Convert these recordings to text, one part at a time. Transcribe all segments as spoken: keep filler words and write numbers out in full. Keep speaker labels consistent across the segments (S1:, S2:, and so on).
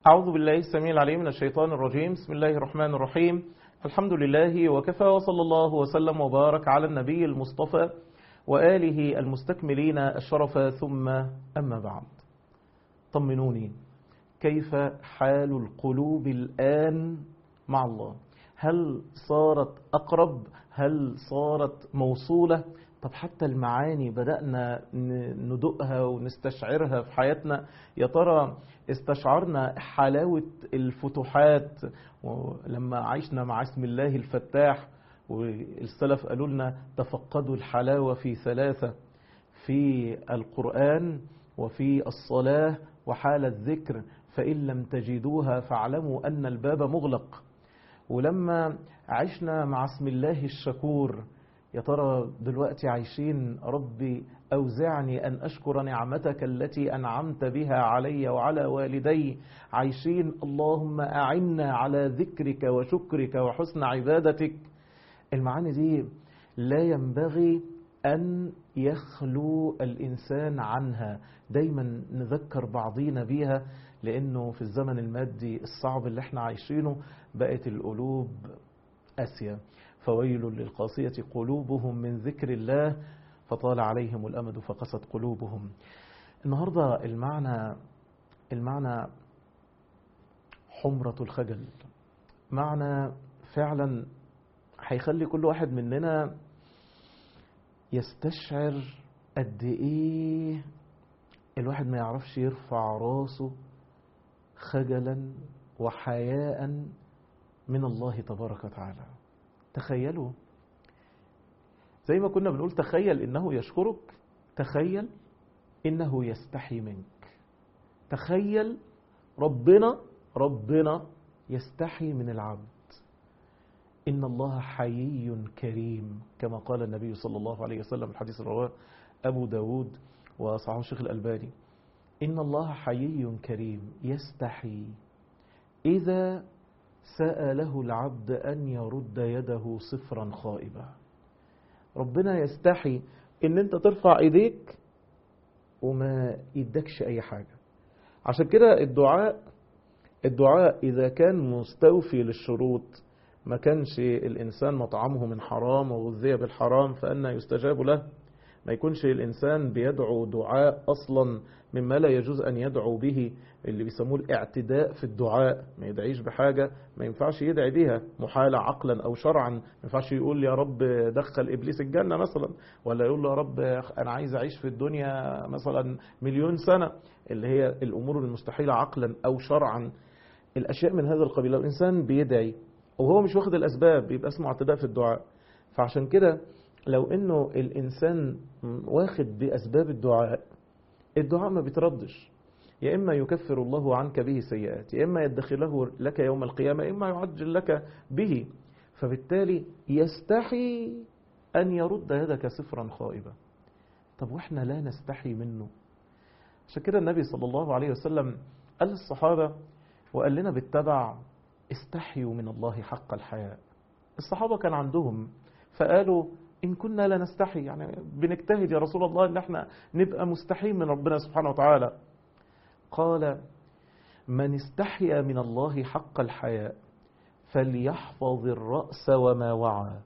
S1: أعوذ بالله السميع العليم من الشيطان الرجيم. بسم الله الرحمن الرحيم. الحمد لله وكفى، وصلى الله وسلم وبارك على النبي المصطفى وآله المستكملين الشرف، ثم أما بعد. طمنوني، كيف حال القلوب الآن مع الله؟ هل صارت أقرب؟ هل صارت موصولة؟ طب حتى المعاني بدأنا ندقها ونستشعرها في حياتنا. يا ترى استشعرنا حلاوة الفتوحات ولما عشنا مع اسم الله الفتاح؟ والسلف قالوا لنا تفقدوا الحلاوة في ثلاثة: في القرآن وفي الصلاة وحال الذكر، فإن لم تجدوها فاعلموا أن الباب مغلق. ولما عشنا مع اسم الله الشكور، يا ترى دلوقتي عايشين ربي أوزعني أن أشكر نعمتك التي أنعمت بها علي وعلى والدي، عايشين اللهم أعنا على ذكرك وشكرك وحسن عبادتك. المعاني دي لا ينبغي أن يخلو الإنسان عنها، دايما نذكر بعضينا بيها، لأنه في الزمن المادي الصعب اللي احنا عايشينه بقت القلوب قاسية. فويل للقاسية قلوبهم من ذكر الله فطال عليهم الأمد فقست قلوبهم. النهاردة المعنى المعنى حمرة الخجل، معنى فعلا هيخلي كل واحد مننا يستشعر قد ايه الواحد ما يعرفش يرفع راسه خجلا وحياء من الله تبارك وتعالى. تخيلوا، زي ما كنا بنقول تخيل إنه يشكرك، تخيل إنه يستحي منك. تخيل ربنا ربنا يستحي من العبد. إن الله حيي كريم، كما قال النبي صلى الله عليه وسلم، الحديث رواه أبو داود وصححه الشيخ الألباني. إن الله حيي كريم يستحي إذا سأله العبد أن يرد يده صفرا خائبة. ربنا يستحي إن أنت ترفع إيديك وما يدكش أي حاجة. عشان كده الدعاء الدعاء إذا كان مستوفي للشروط، ما كانش الإنسان مطعمه من حرام وغذي بالحرام فأنا يستجاب له، ما يكونش الإنسان بيدعو دعاء أصلا مما لا يجوز أن يدعو به، اللي بيسموه الاعتداء في الدعاء، ما يدعيش بحاجة ما ينفعش يدعي بيها محالة عقلا أو شرعا. ما ينفعش يقول يا رب دخل إبليس الجنة مثلا، ولا يقول له يا رب أنا عايز أعيش في الدنيا مثلا مليون سنة، اللي هي الأمور المستحيلة عقلا أو شرعا. الأشياء من هذا القبيل لو الإنسان بيدعي وهو مش واخد الأسباب بيبقى اسمه اعتداء في الدعاء. فعشان كده لو انه الانسان واخد باسباب الدعاء، الدعاء ما بيتردش، يا اما يكفر الله عنك به سيئات، يا اما يدخله لك يوم القيامة، يا اما يعجل لك به. فبالتالي يستحي ان يرد يدك صفرا خائبة. طب واحنا لا نستحي منه؟ عشان كده النبي صلى الله عليه وسلم قال للصحابة وقال لنا بالتبع: استحيوا من الله حق الحياء. الصحابة كان عندهم فقالوا: إن كنا لا نستحي، يعني بنجتهد يا رسول الله إن احنا نبقى مستحيين من ربنا سبحانه وتعالى. قال: من استحيا من الله حق الحياء فليحفظ الرأس وما وعى،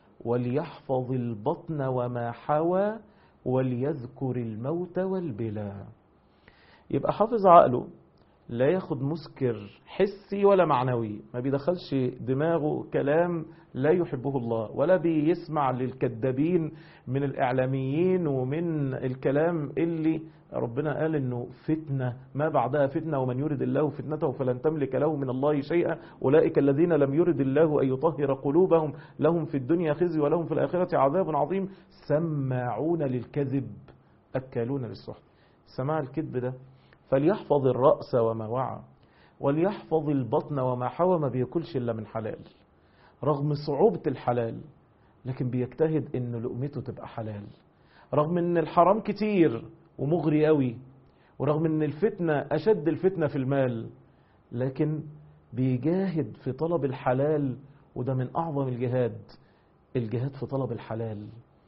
S1: وليحفظ البطن وما حوى، وليذكر الموت والبلا. يبقى حافظ عقله، لا ياخد مسكر حسي ولا معنوي، ما بيدخلش دماغه كلام لا يحبه الله، ولا بيسمع للكذابين من الإعلاميين ومن الكلام اللي ربنا قال إنه فتنة ما بعدها فتنة، ومن يرد الله فتنته فلن تملك له من الله شيئا، أولئك الذين لم يرد الله أن يطهر قلوبهم لهم في الدنيا خزي ولهم في الآخرة عذاب عظيم، سماعون للكذب أكالون للسحت. سماع الكذب ده. فليحفظ الرأس وما وعى، وليحفظ البطن وما حوى، ما بياكلش إلا من حلال رغم صعوبة الحلال، لكن بيجتهد إن لقمته تبقى حلال، رغم إن الحرام كتير ومغري قوي، ورغم إن الفتنة أشد الفتنة في المال، لكن بيجاهد في طلب الحلال، وده من أعظم الجهاد، الجهاد في طلب الحلال.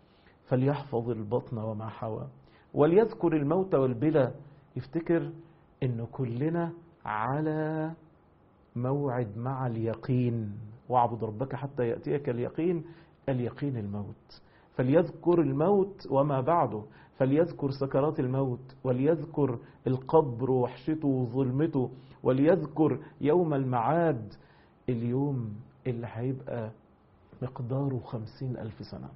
S1: فليحفظ البطن وما حوى وليذكر الموت والبلا. يفتكر إنه كلنا على موعد مع اليقين، واعبد ربك حتى يأتيك اليقين. اليقين الموت، فليذكر الموت وما بعده، فليذكر سكرات الموت، وليذكر القبر وحشته وظلمته، وليذكر يوم المعاد، اليوم اللي هيبقى مقداره خمسين ألف سنة.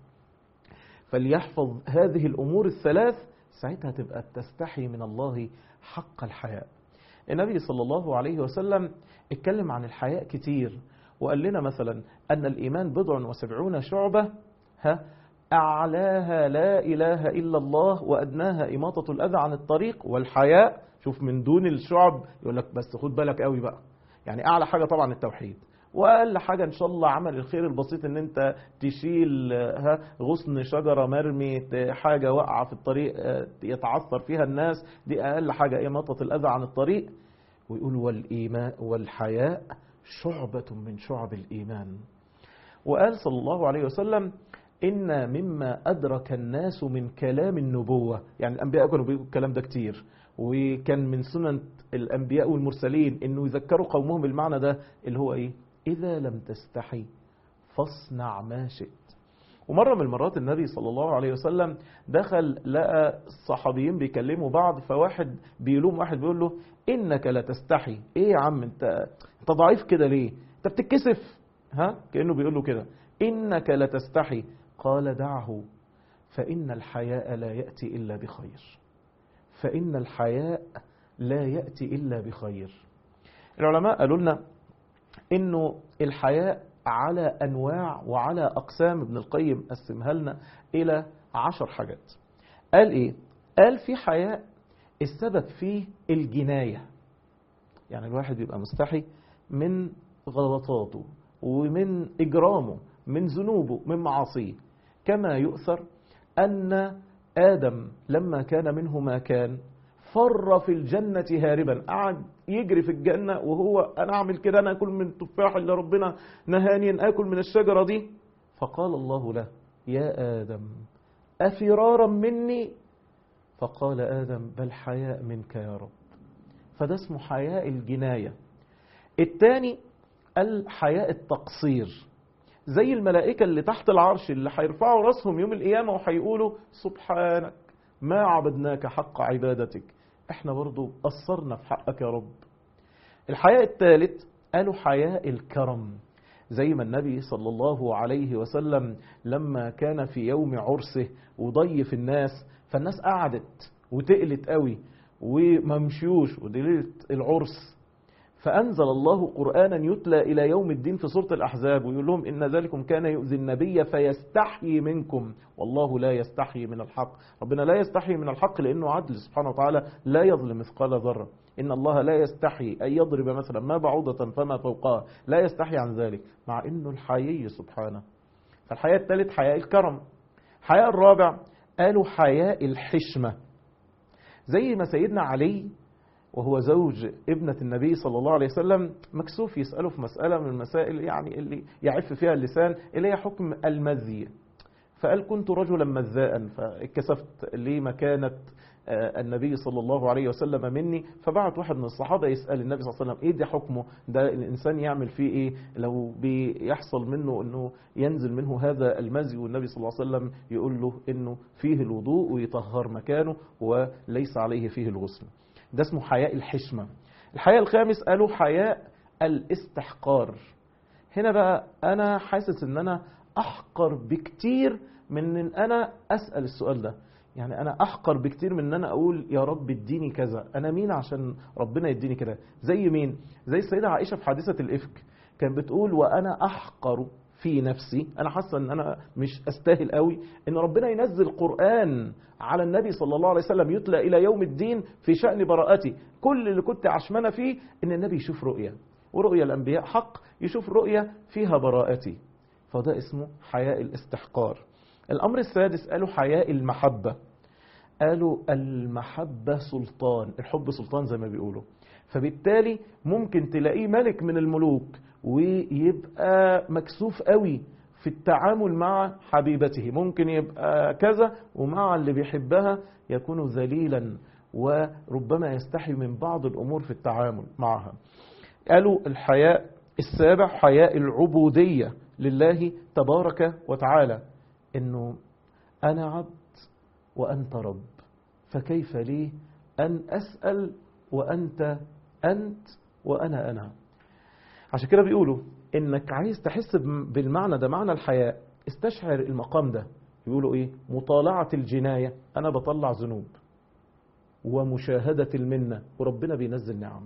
S1: فليحفظ هذه الأمور الثلاث، ساعتها تبقى تستحي من الله حق الحياء. النبي صلى الله عليه وسلم اتكلم عن الحياء كتير، وقال لنا مثلا أن الإيمان بضع وسبعون شعبة، ها أعلاها لا إله إلا الله، وأدناها إماطة الأذى عن الطريق. والحياء شوف من دون الشعب، يقول لك بس خد بالك قوي بقى، يعني أعلى حاجة طبعا التوحيد، وأقل حاجة إن شاء الله عمل الخير البسيط، إن أنت تشيل ها غصن شجرة مرمي، حاجة واقعة في الطريق يتعثر فيها الناس، دي أقل حاجة إماطة الأذى عن الطريق. ويقول والإيمان والحياء شعبة من شعب الإيمان. وقال صلى الله عليه وسلم إن مما أدرك الناس من كلام النبوة، يعني الأنبياء كانوا بيقولوا الكلام ده كتير، وكان من سنن الأنبياء والمرسلين إنه يذكروا قومهم بالمعنى ده اللي هو إيه؟ إذا لم تستحي فاصنع ما شئت. ومرة من المرات النبي صلى الله عليه وسلم دخل لقى الصحابيين بيكلموا بعض، فواحد بيلوم واحد بيقول له إنك لا تستحي. إيه يا عم أنت أنت ضعيف كده ليه؟ أنت بتتكسف؟ ها كأنه بيقول له كده إنك لا تستحي. قال دعه فإن الحياء لا يأتي إلا بخير، فإن الحياء لا يأتي إلا بخير. العلماء قالوا لنا إنه الحياء على أنواع وعلى أقسام، ابن القيم قسمها لنا إلى عشر حاجات. قال إيه؟ قال في حياء السبب فيه الجناية، يعني الواحد يبقى مستحي من غلطاته ومن إجرامه، من ذنوبه، من معاصيه. كما يؤثر أن آدم لما كان منه ما كان فر في الجنة هاربا، قعد يجري في الجنة وهو أنا أعمل كده، أنا أكل من التفاح اللي ربنا نهاني أن أكل من الشجرة دي. فقال الله له يا آدم أفرارا مني؟ فقال آدم بل حياء منك يا رب. فده اسمه حياء الجناية. الثاني الحياء التقصير، زي الملائكة اللي تحت العرش اللي هيرفعوا راسهم يوم القيامة وهيقولوا سبحانك ما عبدناك حق عبادتك، احنا برضو قصرنا في حقك يا رب. الحياء الثالث قالوا حياء الكرم، زي ما النبي صلى الله عليه وسلم لما كان في يوم عرسه وضيف الناس، فالناس قعدت وتقلت قوي وما مشيوش ودليلت العرس، فأنزل الله قرآنا يتلى إلى يوم الدين في سورة الأحزاب، ويقول لهم إن ذلكم كان يؤذي النبي فيستحيي منكم والله لا يستحيي من الحق. ربنا لا يستحيي من الحق لأنه عدل سبحانه وتعالى، لا يظلم مثقال ذرة. إن الله لا يستحيي أن يضرب مثلا ما بعوضة فما فوقها، لا يستحيي عن ذلك، مع إنه الحيي سبحانه. فالحياء الثالث حياء الكرم. حياء الرابع قالوا حياء الحشمة، زي ما سيدنا علي وهو زوج ابنة النبي صلى الله عليه وسلم مكسوف يسأله في مسألة من المسائل يعني اللي يعف فيها اللسان، اللي هي حكم المذي. فقال كنت رجلا مذاء، فاتكسفت لي مكانة النبي صلى الله عليه وسلم مني، فبعت واحد من الصحابة يسأل النبي صلى الله عليه وسلم ايه ده حكمه، ده الإنسان يعمل فيه ايه لو بيحصل منه انه ينزل منه هذا المذي، والنبي صلى الله عليه وسلم يقول له انه فيه الوضوء ويطهر مكانه وليس عليه فيه الغسل. ده اسمه حياء الحشمة. الحياء الخامس قالوا حياء الاستحقار. هنا بقى أنا حاسس أن أنا أحقر بكتير من أن أنا أسأل السؤال ده، يعني أنا أحقر بكتير من أن أنا أقول يا رب اديني كذا، أنا مين عشان ربنا يديني كذا؟ زي مين؟ زي السيدة عائشة في حادثة الإفك، كان بتقول وأنا أحقر في نفسي، أنا حاسة أن أنا مش أستاهل قوي أن ربنا ينزل قرآن على النبي صلى الله عليه وسلم يتلى إلى يوم الدين في شأن براءتي. كل اللي كنت عشمانة فيه أن النبي يشوف رؤية، ورؤية الأنبياء حق، يشوف رؤية فيها براءتي. فده اسمه حياء الاستحقار. الأمر السادس قالوا حياء المحبة. قالوا المحبة سلطان، الحب سلطان زي ما بيقولوا، فبالتالي ممكن تلاقيه ملك من الملوك ويبقى مكسوف قوي في التعامل مع حبيبته، ممكن يبقى كذا ومع اللي بيحبها يكون ذليلا وربما يستحي من بعض الأمور في التعامل معها. قالوا الحياء السابع حياء العبودية لله تبارك وتعالى، إنه أنا عبد وأنت رب، فكيف لي أن أسأل وأنت أنت وأنا أنا. عشان كده بيقولوا إنك عايز تحس بالمعنى ده، معنى الحياء، استشعر المقام ده. يقولوا إيه؟ مطالعة الجناية، أنا بطلع ذنوب، ومشاهدة المنة، وربنا بينزل نعم.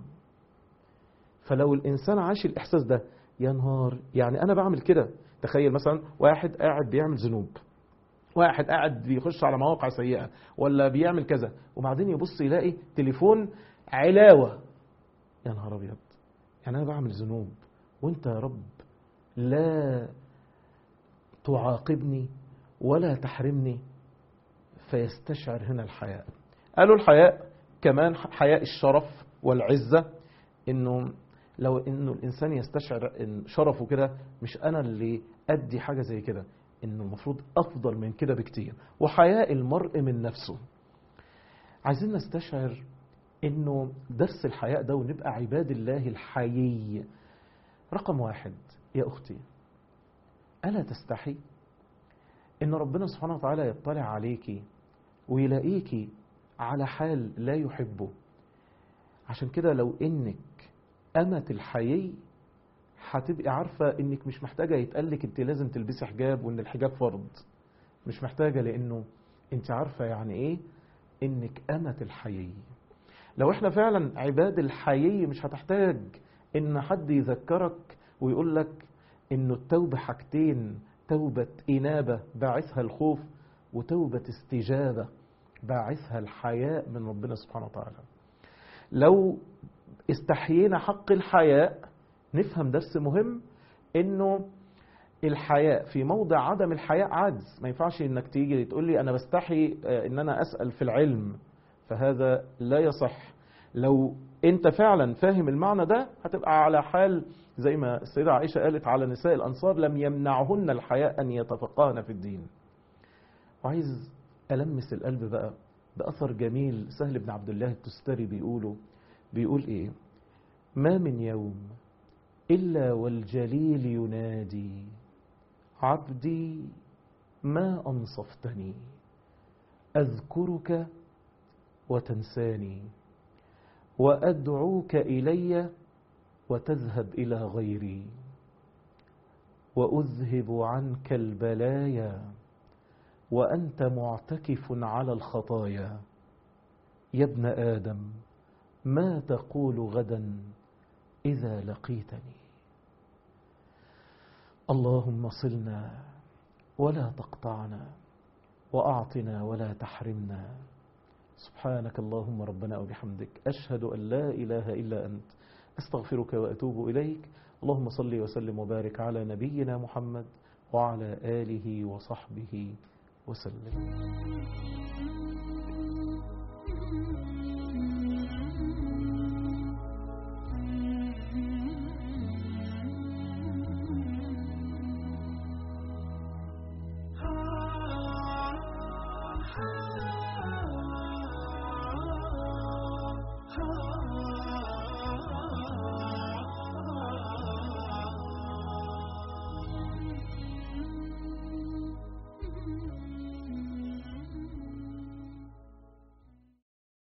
S1: فلو الإنسان عاش الإحساس ده، يا نهار، يعني أنا بعمل كده. تخيل مثلا واحد قاعد بيعمل ذنوب، واحد قاعد بيخش على مواقع سيئة ولا بيعمل كذا، وبعدين يبص يلاقي تليفون علاوة، يا نهار أبيض، يعني أنا بعمل ذنوب وأنت يا رب لا تعاقبني ولا تحرمني. فيستشعر هنا الحياء. قالوا الحياء كمان حياء الشرف والعزة، إنه لو إنه الإنسان يستشعر إن شرفه كده، مش أنا اللي أدي حاجة زي كده، إنه المفروض أفضل من كده بكتير. وحياء المرء من نفسه. عايزين نستشعر إنه درس الحياء ده ونبقى عباد الله الحيي. رقم واحد يا أختي، ألا تستحي إن ربنا سبحانه وتعالى يطلع عليكي ويلاقيكي على حال لا يحبه؟ عشان كده لو إنك أمة الحيي، هتبقي عارفة إنك مش محتاجة يتقالك أنت لازم تلبسي حجاب وإن الحجاب فرض. مش محتاجة، لأنه أنت عارفة يعني إيه إنك أمة الحيي. لو إحنا فعلا عباد الحيي، مش هتحتاج إن حد يذكرك ويقول لك إنه التوبة حاجتين: توبة إنابة باعثها الخوف، وتوبة استجابة باعثها الحياء من ربنا سبحانه وتعالى. لو استحيينا حق الحياء، نفهم درس مهم، إنه الحياء في موضع عدم الحياء عجز. ما ينفعش إنك تيجي تقول لي أنا بستحي إن أنا أسأل في العلم، فهذا لا يصح. لو أنت فعلا فاهم المعنى ده، هتبقى على حال زي ما السيدة عائشة قالت على نساء الأنصار: لم يمنعهن الحياء أن يتفقهن في الدين. وعايز ألمس القلب بقى بأثر جميل. سهل بن عبد الله التستري بيقوله بيقول إيه: ما من يوم إلا والجليل ينادي عبدي ما أنصفتني، أذكرك وتنساني، وأدعوك إلي وتذهب إلى غيري، وأذهب عنك البلايا وأنت معتكف على الخطايا. يا ابن آدم ما تقول غدا إذا لقيتني؟ اللهم صلنا ولا تقطعنا، وأعطنا ولا تحرمنا. سبحانك اللهم ربنا وبحمدك، أشهد أن لا إله إلا أنت، أستغفرك وأتوب إليك. اللهم صل وسلم وبارك على نبينا محمد وعلى آله وصحبه وسلم.
S2: Ah